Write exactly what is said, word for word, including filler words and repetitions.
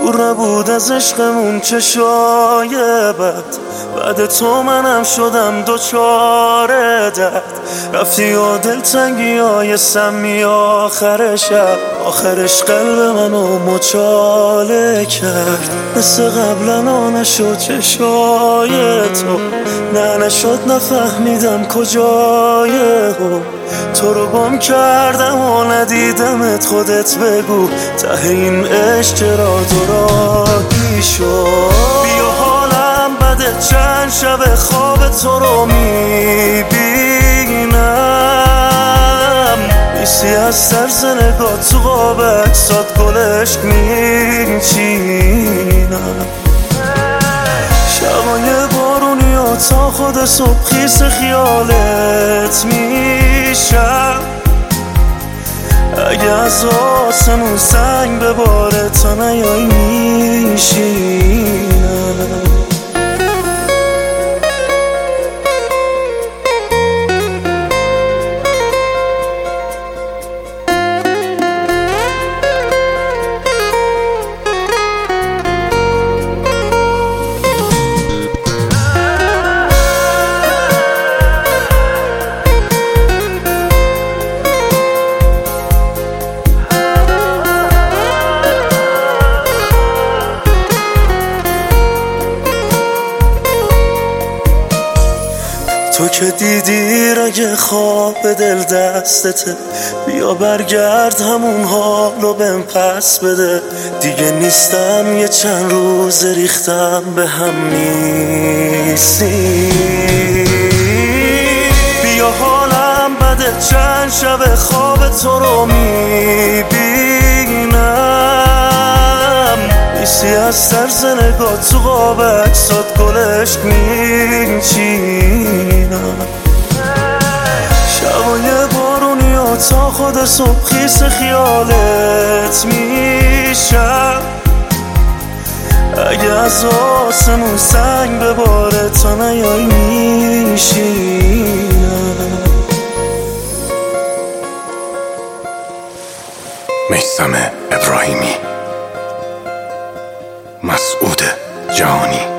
دور نبود از عشقمون چشای بد، بعد تو منم شدم دوچار درد. رفتی و دلتنگی های سمی آخر شب، آخرش قلب منو مچاله کرد. مثل قبلا نشد چشای تو، نه نشد نفهمیدم کجای هم. تو رو گم کردم و ندیدمت، خودت بگو ته این عشق چرا دوراهی شد. بیا حالم بده، چند شب خواب تو رو میبینم، نیستی از طرز نگاه تو قاب عکسات گلش میچینم. شبای بارونی و تا خود صبح خیس خیالت میشم. اگه از آسمون سنگ بباره تا نیایی میشینم. تو که دیدی رگ خواب دل دستته، بیا برگرد همون حالو بهم پس بده. دیگه نیستم یه چند روز ریختم به هم نیستی. بیا حالم بده، چند شب خواب تو رو میبینم، نیستی از طرز نگاه تو قاب عکسات گلش میچینم. شبای بارونی و تا خود صبح خیس خیالت میشم. اگه از آسمون سنگ بباره تا نیایی میشینم. میثم ابراهیمی، مسعود جهانی.